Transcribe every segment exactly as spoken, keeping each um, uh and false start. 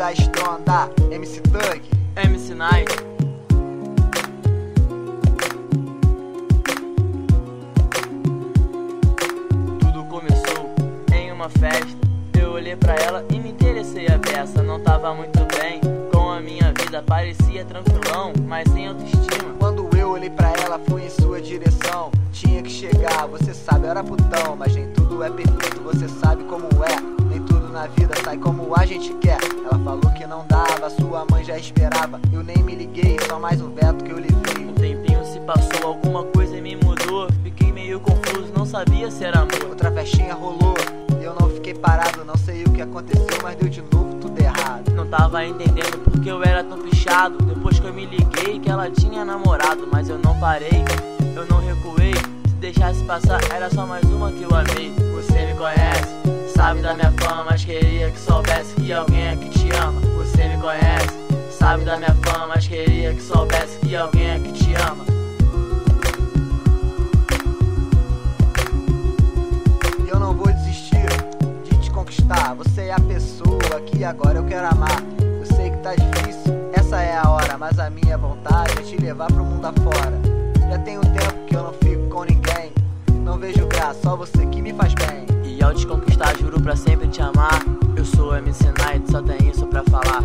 da Stronda, M C Thug, M C Night. Tudo começou em uma festa. Eu olhei pra ela e me interessei a beça. Não tava muito bem com a minha vida, parecia tranquilão, mas sem autoestima. Quando eu olhei pra ela, fui em sua direção. Tinha que chegar, você sabe, eu era putão. Mas nem tudo é perfeito, você sabe como é. Nem tudo na vida sai como a gente quer. Ela falou que não dava, sua mãe já esperava. Eu nem me liguei, só mais um veto que eu levei. Um tempinho se passou, alguma coisa me mudou. Fiquei meio confuso, não sabia se era amor. Outra festinha rolou e eu não fiquei parado. Não sei o que aconteceu, mas deu de novo tudo errado. Não tava entendendo porque eu era tão pichado. Depois que eu me liguei que ela tinha namorado. Mas eu não parei, eu não recuei. Se deixasse passar era só mais uma que eu amei. Você me conhece, sabe da minha fama, mas queria que soubesse que alguém é que te ama. Você me conhece, sabe da minha fama, mas queria que soubesse que alguém é que te ama. E eu não vou desistir de te conquistar. Você é a pessoa que agora eu quero amar. Eu sei que tá difícil, essa é a hora, mas a minha vontade é te levar pro mundo afora. Já tem um tempo que eu não fico com ninguém. Não vejo graça, só você que me faz bem. E ao te conquistar juro pra sempre te amar. Eu sou M C Night, só tem isso pra falar.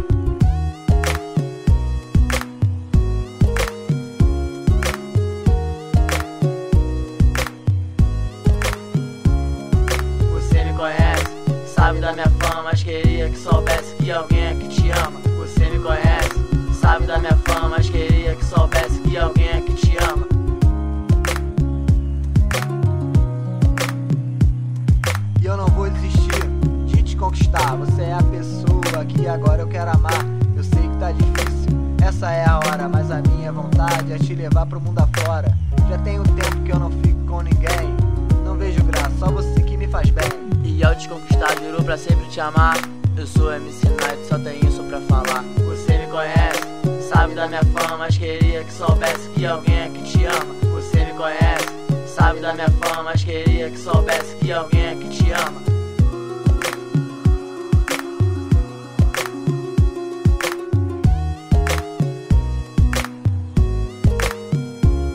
Você me conhece, sabe da minha fama, mas queria que soubesse que alguém é que te ama. Você me conhece, sabe da minha fama, mas queria que soubesse que alguém é que te ama. E eu não vou desistir de te conquistar. Você é a pessoa que agora eu quero amar. Eu sei que tá difícil, essa é a hora, mas a minha vontade é te levar pro mundo afora. Já tem um tempo que eu não fico com ninguém. Não vejo graça, só você que me faz bem. E ao te conquistar jurou pra sempre te amar. Eu sou M C Night, só tem isso pra falar. Você me conhece, sabe da minha fama, mas queria que soubesse que alguém é que te ama. Você me conhece, sabe da minha fama, mas queria que soubesse que alguém é que te ama.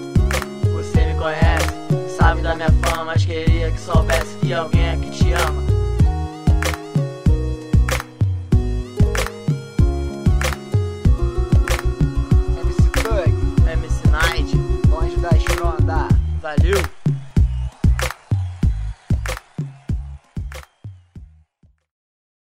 Você me conhece, sabe da minha fama, mas queria que soubesse que alguém é que te ama.